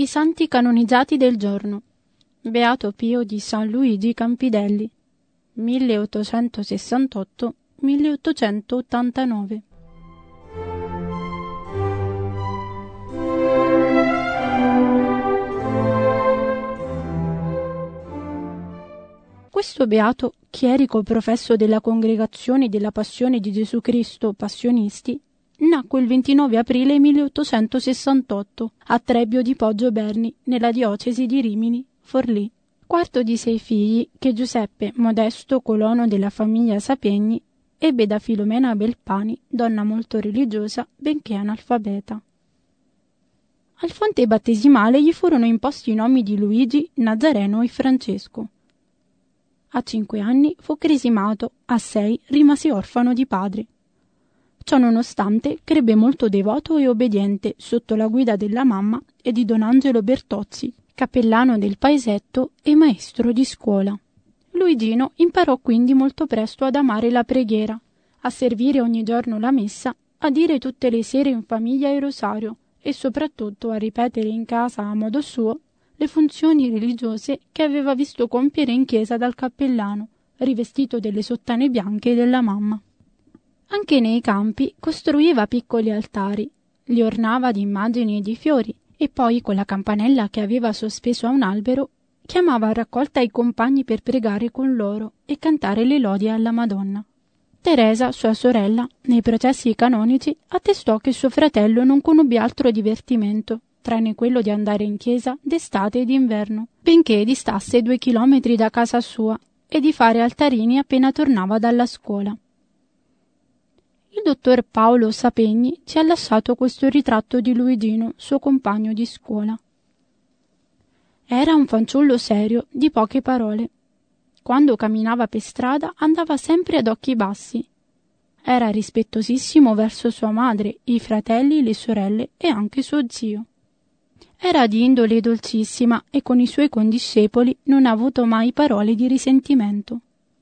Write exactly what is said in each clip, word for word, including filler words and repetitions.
I santi canonizzati del giorno. Beato Pio di San Luigi Campidelli, milleottocentosessantotto milleottocentottantanove. Questo beato, chierico professo della Congregazione della Passione di Gesù Cristo Passionisti, nacque il ventinove aprile milleottocentosessantotto a Trebbio di Poggio Berni, nella diocesi di Rimini, Forlì, quarto di sei figli che Giuseppe, modesto colono della famiglia Sapiegni, ebbe da Filomena Belpani, donna molto religiosa, benché analfabeta. Al fonte battesimale gli furono imposti i nomi di Luigi, Nazareno e Francesco. A cinque anni fu cresimato, a sei rimase orfano di padre. Ciò nonostante crebbe molto devoto e obbediente sotto la guida della mamma e di don Angelo Bertozzi, cappellano del paesetto e maestro di scuola. Luigino imparò quindi molto presto ad amare la preghiera, a servire ogni giorno la messa, a dire tutte le sere in famiglia il rosario e soprattutto a ripetere in casa a modo suo le funzioni religiose che aveva visto compiere in chiesa dal cappellano, rivestito delle sottane bianche della mamma. Anche nei campi costruiva piccoli altari, li ornava di immagini e di fiori e poi con la campanella che aveva sospeso a un albero chiamava a raccolta i compagni per pregare con loro e cantare le lodi alla Madonna. Teresa, sua sorella, nei processi canonici, attestò che suo fratello non conobbe altro divertimento, tranne quello di andare in chiesa d'estate e d'inverno, benché distasse due chilometri da casa sua, e di fare altarini appena tornava dalla scuola. Il dottor Paolo Sapegni ci ha lasciato questo ritratto di Luigino, suo compagno di scuola. Era un fanciullo serio, di poche parole. Quando camminava per strada andava sempre ad occhi bassi. Era rispettosissimo verso sua madre, i fratelli, le sorelle e anche suo zio. Era di indole dolcissima e con i suoi condiscepoli non ha avuto mai parole di risentimento.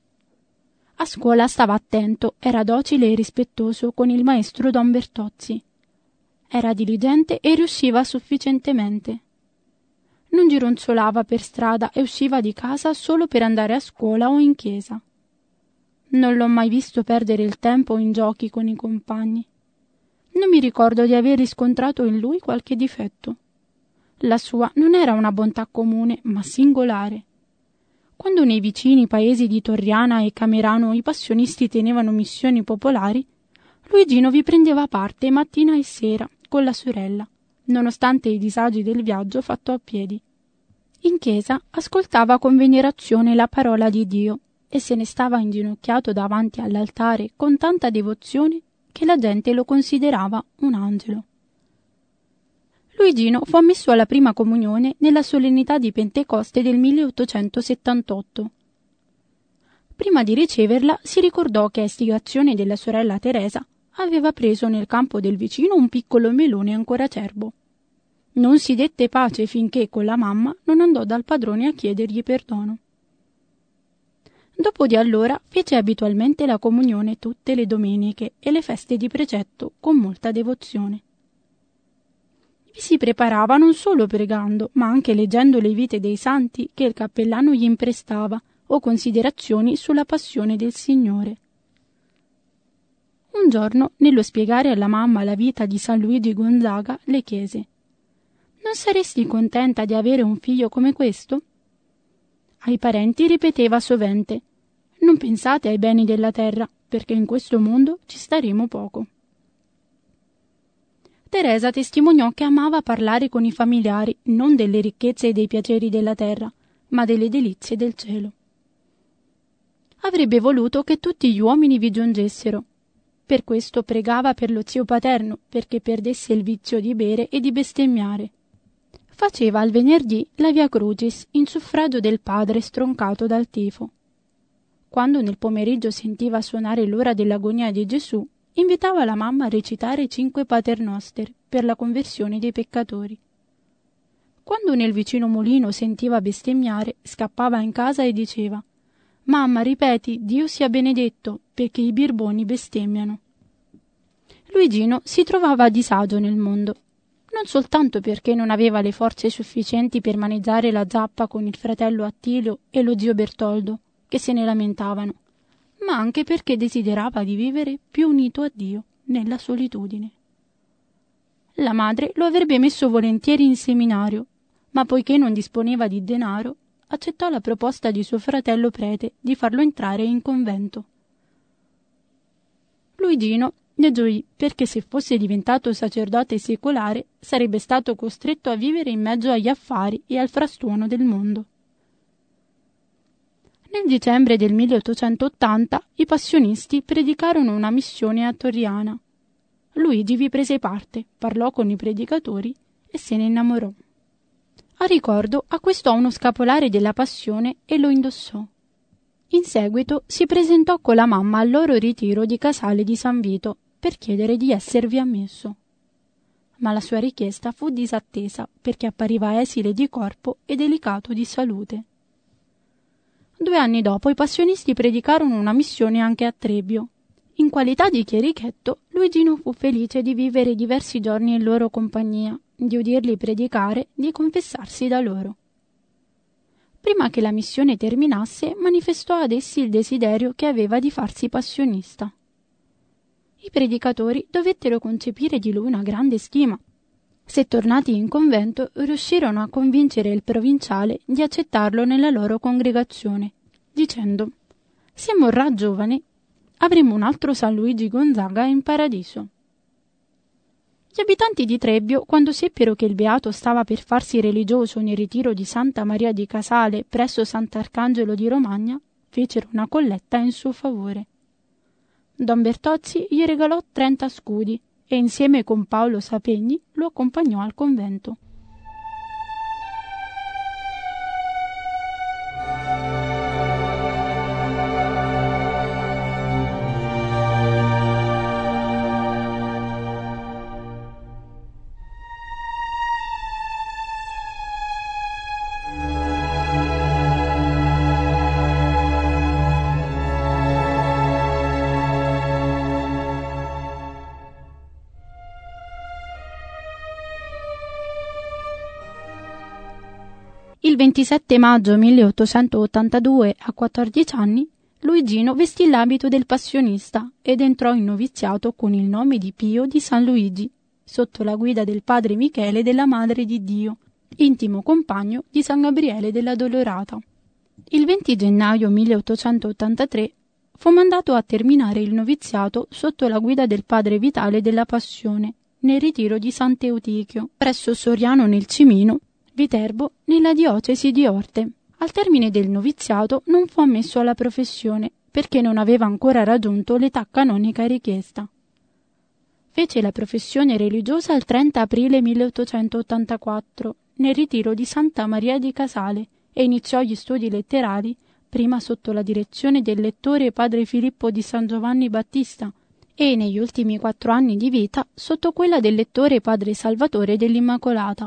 A scuola stava attento, era docile e rispettoso con il maestro don Bertozzi. Era diligente e riusciva sufficientemente. Non gironzolava per strada e usciva di casa solo per andare a scuola o in chiesa. Non l'ho mai visto perdere il tempo in giochi con i compagni. Non mi ricordo di aver riscontrato in lui qualche difetto. La sua non era una bontà comune, ma singolare. Quando nei vicini paesi di Torriana e Camerano i passionisti tenevano missioni popolari, Luigino vi prendeva parte mattina e sera con la sorella, nonostante i disagi del viaggio fatto a piedi. In chiesa ascoltava con venerazione la parola di Dio e se ne stava inginocchiato davanti all'altare con tanta devozione che la gente lo considerava un angelo. Luigino fu ammesso alla prima comunione nella solennità di Pentecoste del milleottocentosettantotto. Prima di riceverla si ricordò che a istigazione della sorella Teresa aveva preso nel campo del vicino un piccolo melone ancora acerbo. Non si dette pace finché con la mamma non andò dal padrone a chiedergli perdono. Dopo di allora fece abitualmente la comunione tutte le domeniche e le feste di precetto con molta devozione. Vi si preparava non solo pregando, ma anche leggendo le vite dei santi che il cappellano gli imprestava o considerazioni sulla passione del Signore. Un giorno, nello spiegare alla mamma la vita di San Luigi Gonzaga, le chiese: «Non saresti contenta di avere un figlio come questo?» Ai parenti ripeteva sovente: «Non pensate ai beni della terra, perché in questo mondo ci staremo poco». Teresa testimoniò che amava parlare con i familiari non delle ricchezze e dei piaceri della terra, ma delle delizie del cielo. Avrebbe voluto che tutti gli uomini vi giungessero. Per questo pregava per lo zio paterno, perché perdesse il vizio di bere e di bestemmiare. Faceva al venerdì la Via Crucis in suffragio del padre stroncato dal tifo. Quando nel pomeriggio sentiva suonare l'ora dell'agonia di Gesù, invitava la mamma a recitare cinque paternoster per la conversione dei peccatori. Quando nel vicino mulino sentiva bestemmiare, scappava in casa e diceva: «Mamma, ripeti, Dio sia benedetto, perché i birboni bestemmiano». Luigino si trovava a disagio nel mondo. non soltanto perché non aveva le forze sufficienti per maneggiare la zappa con il fratello Attilio e lo zio Bertoldo, che se ne lamentavano, ma anche perché desiderava di vivere più unito a Dio nella solitudine. La madre lo avrebbe messo volentieri in seminario, ma poiché non disponeva di denaro, accettò la proposta di suo fratello prete di farlo entrare in convento. Luigino ne gioì perché se fosse diventato sacerdote secolare sarebbe stato costretto a vivere in mezzo agli affari e al frastuono del mondo. Nel dicembre del milleottocentottanta i passionisti predicarono una missione a Torriana. Luigi vi prese parte, parlò con i predicatori e se ne innamorò. A ricordo acquistò uno scapolare della Passione e lo indossò. In seguito si presentò con la mamma al loro ritiro di Casale di San Vito per chiedere di esservi ammesso. Ma la sua richiesta fu disattesa perché appariva esile di corpo e delicato di salute. Due anni dopo i passionisti predicarono una missione anche a Trebbio. In qualità di chierichetto, Luigino fu felice di vivere diversi giorni in loro compagnia, di udirli predicare, di confessarsi da loro. Prima che la missione terminasse, manifestò ad essi il desiderio che aveva di farsi passionista. I predicatori dovettero concepire di lui una grande stima. Se tornati in convento, riuscirono a convincere il provinciale di accettarlo nella loro congregazione, dicendo: «Se morrà giovane, avremo un altro San Luigi Gonzaga in paradiso». Gli abitanti di Trebbio, quando seppero che il beato stava per farsi religioso nel ritiro di Santa Maria di Casale presso Sant'Arcangelo di Romagna, fecero una colletta in suo favore. Don Bertozzi gli regalò trenta scudi e insieme con Paolo Sapegni lo accompagnò al convento. Il ventisette maggio milleottocentottantadue, a quattordici anni, Luigino vestì l'abito del passionista ed entrò in noviziato con il nome di Pio di San Luigi, sotto la guida del padre Michele della Madre di Dio, intimo compagno di San Gabriele della Dolorata. Il venti gennaio milleottocentottantatré fu mandato a terminare il noviziato sotto la guida del padre Vitale della Passione, nel ritiro di Sant'Eutichio, presso Soriano nel Cimino, Viterbo, nella diocesi di Orte. Al termine del noviziato non fu ammesso alla professione perché non aveva ancora raggiunto l'età canonica richiesta. Fece la professione religiosa il trenta aprile milleottocentottantaquattro nel ritiro di Santa Maria di Casale e iniziò gli studi letterari prima sotto la direzione del lettore padre Filippo di San Giovanni Battista e negli ultimi quattro anni di vita sotto quella del lettore padre Salvatore dell'Immacolata.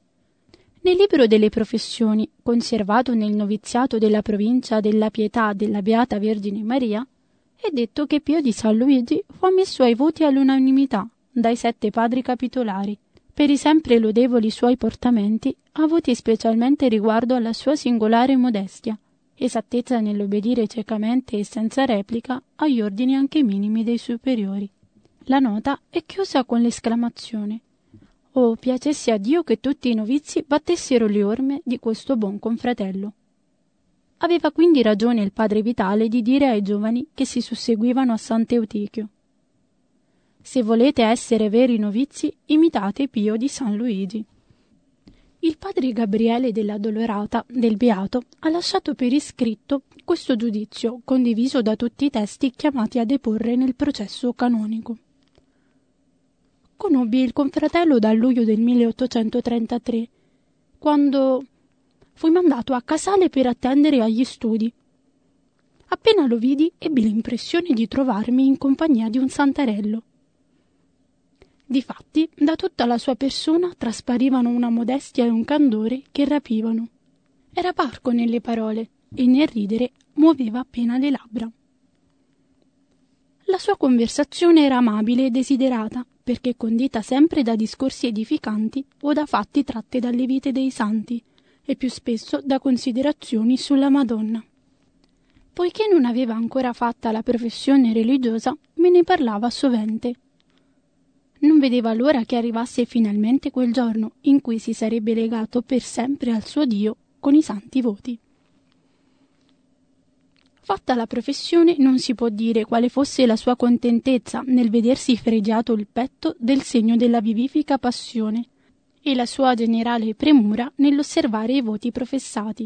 Nel libro delle professioni, conservato nel noviziato della provincia della Pietà della Beata Vergine Maria, è detto che Pio di San Luigi fu ammesso ai voti all'unanimità dai sette padri capitolari, per i sempre lodevoli suoi portamenti, avuti specialmente riguardo alla sua singolare modestia, esattezza nell'obbedire ciecamente e senza replica agli ordini anche minimi dei superiori. La nota è chiusa con l'esclamazione: «Oh, piacesse a Dio che tutti i novizi battessero le orme di questo buon confratello». Aveva quindi ragione il padre Vitale di dire ai giovani che si susseguivano a Sant'Eutichio: «Se volete essere veri novizi, imitate Pio di San Luigi». Il padre Gabriele della Dolorata, del Beato, ha lasciato per iscritto questo giudizio, condiviso da tutti i testi chiamati a deporre nel processo canonico. Conobbi il confratello dal luglio del milleottocentotrentatré, quando fui mandato a Casale per attendere agli studi. Appena lo vidi, ebbi l'impressione di trovarmi in compagnia di un santarello. Difatti, da tutta la sua persona trasparivano una modestia e un candore che rapivano. Era parco nelle parole e nel ridere muoveva appena le labbra. La sua conversazione era amabile e desiderata, perché condita sempre da discorsi edificanti o da fatti tratti dalle vite dei santi, e più spesso da considerazioni sulla Madonna. Poiché non aveva ancora fatta la professione religiosa, me ne parlava sovente. Non vedeva l'ora che arrivasse finalmente quel giorno in cui si sarebbe legato per sempre al suo Dio con i santi voti. Fatta la professione, non si può dire quale fosse la sua contentezza nel vedersi fregiato il petto del segno della vivifica passione e la sua generale premura nell'osservare i voti professati.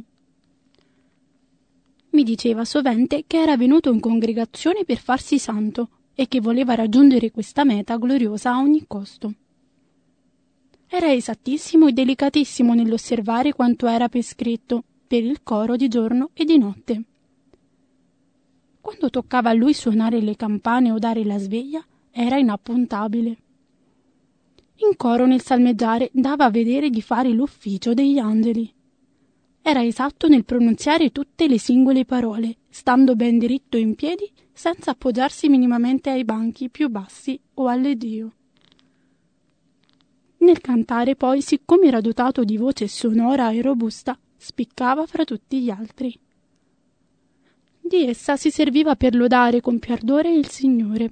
Mi diceva sovente che era venuto in congregazione per farsi santo e che voleva raggiungere questa meta gloriosa a ogni costo. Era esattissimo e delicatissimo nell'osservare quanto era prescritto per il coro di giorno e di notte. Quando toccava a lui suonare le campane o dare la sveglia, era inappuntabile. In coro nel salmeggiare dava a vedere di fare l'ufficio degli angeli. Era esatto nel pronunziare tutte le singole parole, stando ben diritto in piedi, senza appoggiarsi minimamente ai banchi più bassi o all'Iddio. Nel cantare poi, siccome era dotato di voce sonora e robusta, spiccava fra tutti gli altri. Di essa si serviva per lodare con più ardore il Signore.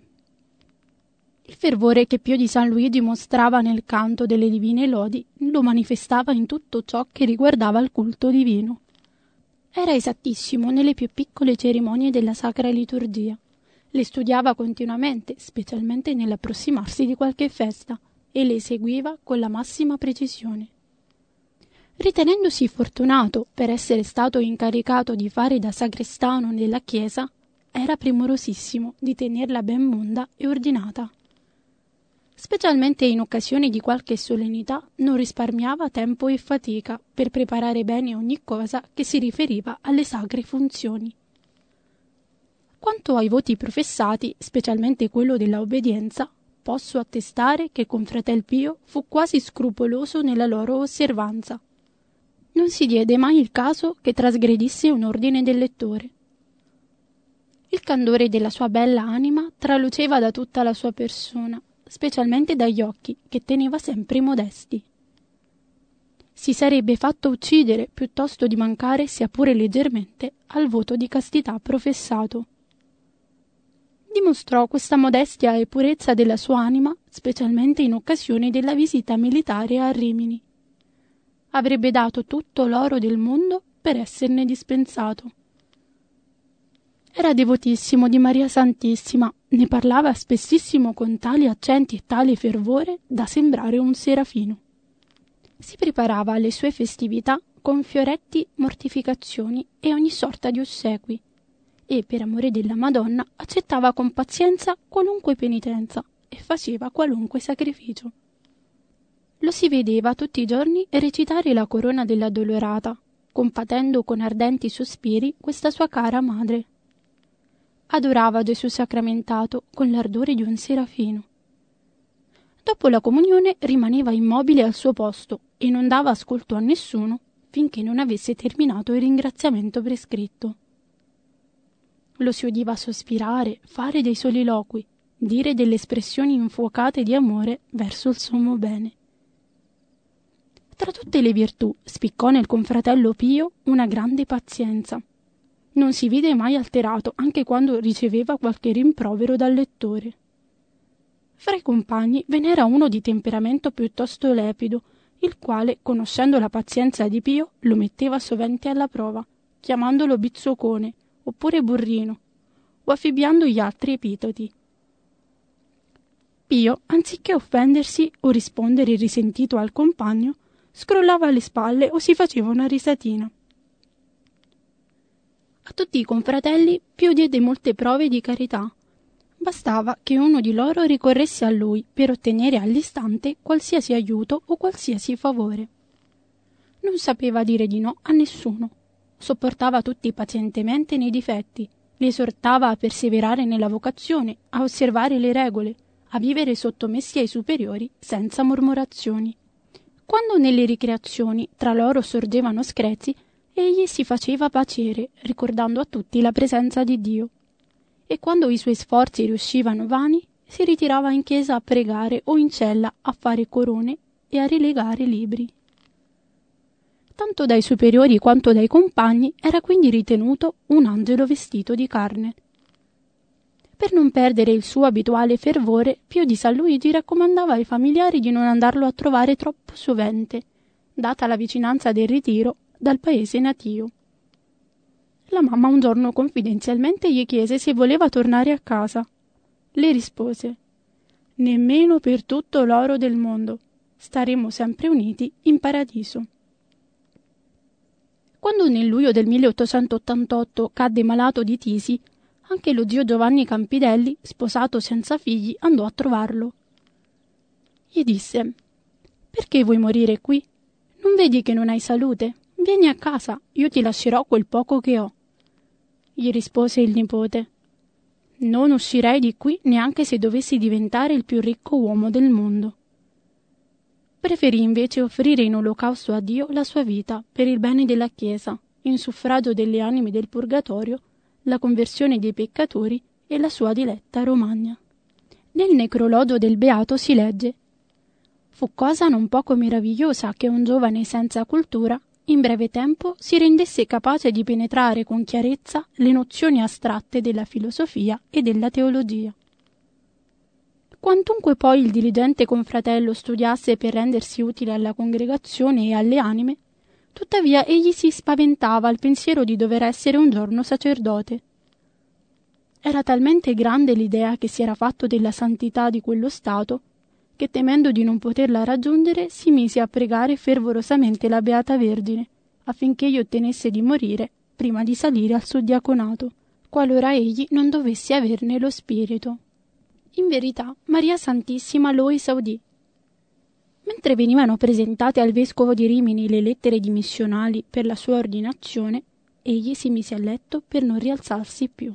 Il fervore che Pio di San Luigi mostrava nel canto delle divine lodi lo manifestava in tutto ciò che riguardava il culto divino. Era esattissimo nelle più piccole cerimonie della sacra liturgia. Le studiava continuamente, specialmente nell'approssimarsi di qualche festa, e le eseguiva con la massima precisione. Ritenendosi fortunato per essere stato incaricato di fare da sacrestano della chiesa, era premurosissimo di tenerla ben monda e ordinata. Specialmente in occasione di qualche solennità non risparmiava tempo e fatica per preparare bene ogni cosa che si riferiva alle sacre funzioni. Quanto ai voti professati, specialmente quello della obbedienza, posso attestare che con fratel Pio fu quasi scrupoloso nella loro osservanza. Non si diede mai il caso che trasgredisse un ordine del lettore. Il candore della sua bella anima traluceva da tutta la sua persona, specialmente dagli occhi, che teneva sempre modesti. Si sarebbe fatto uccidere piuttosto di mancare, sia pure leggermente, al voto di castità professato. Dimostrò questa modestia e purezza della sua anima, specialmente in occasione della visita militare a Rimini. Avrebbe dato tutto l'oro del mondo per esserne dispensato. Era devotissimo di Maria Santissima, ne parlava spessissimo con tali accenti e tale fervore da sembrare un serafino. Si preparava alle sue festività con fioretti, mortificazioni e ogni sorta di ossequi, e per amore della Madonna accettava con pazienza qualunque penitenza e faceva qualunque sacrificio. Lo si vedeva tutti i giorni recitare la corona dell'Addolorata, compatendo con ardenti sospiri questa sua cara madre. Adorava Gesù sacramentato con l'ardore di un serafino. Dopo la comunione rimaneva immobile al suo posto e non dava ascolto a nessuno finché non avesse terminato il ringraziamento prescritto. Lo si udiva sospirare, fare dei soliloqui, dire delle espressioni infuocate di amore verso il sommo bene. Tra tutte le virtù spiccò nel confratello Pio una grande pazienza. Non si vide mai alterato anche quando riceveva qualche rimprovero dal lettore. Fra i compagni ve n'era uno di temperamento piuttosto lepido, il quale, conoscendo la pazienza di Pio, lo metteva sovente alla prova, chiamandolo bizzocone, oppure burrino, o affibbiando gli altri epiteti. Pio, anziché offendersi o rispondere risentito al compagno, scrollava le spalle o si faceva una risatina. A tutti i confratelli Pio diede molte prove di carità. Bastava che uno di loro ricorresse a lui per ottenere all'istante qualsiasi aiuto o qualsiasi favore. Non sapeva dire di no a nessuno. Sopportava tutti pazientemente nei difetti, li esortava a perseverare nella vocazione, a osservare le regole, a vivere sottomessi ai superiori senza mormorazioni. Quando nelle ricreazioni tra loro sorgevano screzi, egli si faceva pacere, ricordando a tutti la presenza di Dio. e quando i suoi sforzi riuscivano vani, si ritirava in chiesa a pregare o in cella a fare corone e a rilegare libri. Tanto dai superiori quanto dai compagni era quindi ritenuto un angelo vestito di carne. Per non perdere il suo abituale fervore, Pio di San Luigi raccomandava ai familiari di non andarlo a trovare troppo sovente, data la vicinanza del ritiro dal paese natio. La mamma un giorno confidenzialmente gli chiese se voleva tornare a casa. Le rispose: «Nemmeno per tutto l'oro del mondo. Staremo sempre uniti in paradiso». Quando nel luglio del milleottocentottantotto cadde malato di tisi, anche lo zio Giovanni Campidelli, sposato senza figli, andò a trovarlo. Gli disse: «Perché vuoi morire qui? Non vedi che non hai salute? Vieni a casa, io ti lascerò quel poco che ho». Gli rispose il nipote: «Non uscirei di qui neanche se dovessi diventare il più ricco uomo del mondo». Preferì invece offrire in olocausto a Dio la sua vita per il bene della Chiesa, in suffragio delle anime del purgatorio, la conversione dei peccatori e la sua diletta Romagna. Nel necrologio del Beato si legge: «Fu cosa non poco meravigliosa che un giovane senza cultura in breve tempo si rendesse capace di penetrare con chiarezza le nozioni astratte della filosofia e della teologia». Quantunque poi il diligente confratello studiasse per rendersi utile alla congregazione e alle anime, tuttavia egli si spaventava al pensiero di dover essere un giorno sacerdote. Era talmente grande l'idea che si era fatto della santità di quello stato, che temendo di non poterla raggiungere si mise a pregare fervorosamente la Beata Vergine, affinché gli ottenesse di morire prima di salire al suo diaconato, qualora egli non dovesse averne lo spirito. In verità, Maria Santissima lo esaudì. Mentre venivano presentate al vescovo di Rimini le lettere dimissionali per la sua ordinazione, egli si mise a letto per non rialzarsi più.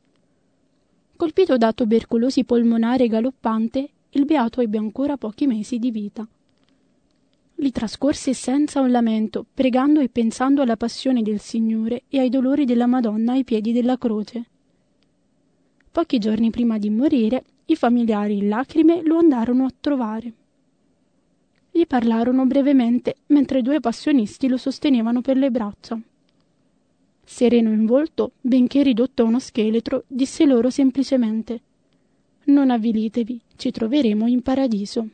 Colpito da tubercolosi polmonare galoppante, il beato ebbe ancora pochi mesi di vita. Li trascorse senza un lamento, pregando e pensando alla passione del Signore e ai dolori della Madonna ai piedi della croce. Pochi giorni prima di morire, i familiari in lacrime lo andarono a trovare. Gli parlarono brevemente, mentre due passionisti lo sostenevano per le braccia. Sereno in volto, benché ridotto a uno scheletro, disse loro semplicemente: «Non avvilitevi, ci troveremo in paradiso».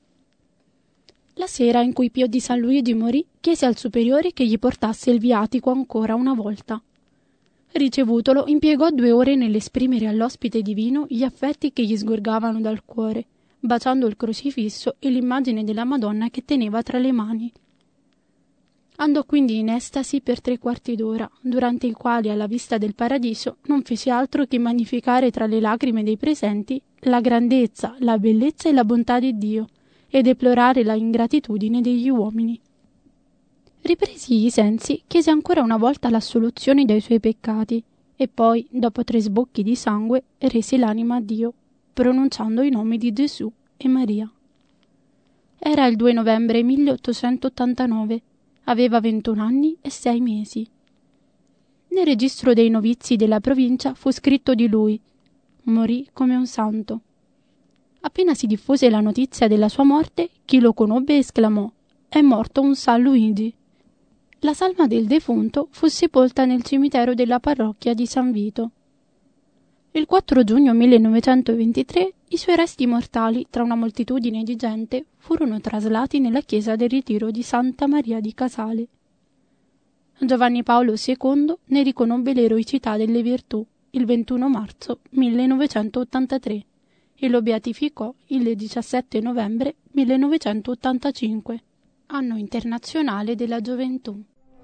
La sera in cui Pio di San Luigi morì, chiese al superiore che gli portasse il viatico ancora una volta. Ricevutolo, impiegò due ore nell'esprimere all'ospite divino gli affetti che gli sgorgavano dal cuore, baciando il crocifisso e l'immagine della Madonna che teneva tra le mani. Andò quindi in estasi per tre quarti d'ora, durante i quali, alla vista del paradiso, non fece altro che magnificare tra le lacrime dei presenti la grandezza, la bellezza e la bontà di Dio, e deplorare la ingratitudine degli uomini. Ripresi i sensi, chiese ancora una volta l'assoluzione dai suoi peccati, e poi, dopo tre sbocchi di sangue, rese l'anima a Dio, pronunciando i nomi di Gesù e Maria. Era il due novembre milleottocentottantanove, aveva ventuno anni e sei mesi. Nel registro dei novizi della provincia fu scritto di lui: morì come un santo. Appena si diffuse la notizia della sua morte, chi lo conobbe esclamò: «È morto un San Luigi». La salma del defunto fu sepolta nel cimitero della parrocchia di San Vito. Il quattro giugno millenovecentoventitré i suoi resti mortali, tra una moltitudine di gente, furono traslati nella chiesa del ritiro di Santa Maria di Casale. Giovanni Paolo secondo ne riconobbe l'eroicità delle virtù il ventuno marzo millenovecentottantatré e lo beatificò il diciassette novembre millenovecentottantacinque, anno internazionale della gioventù.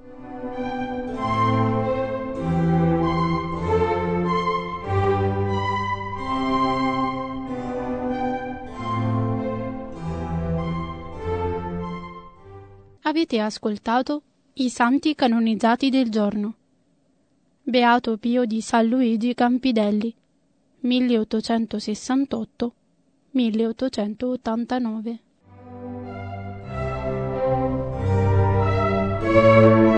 Avete ascoltato I santi canonizzati del giorno. Beato Pio di San Luigi Campidelli, milleottocentosessantotto milleottocentottantanove.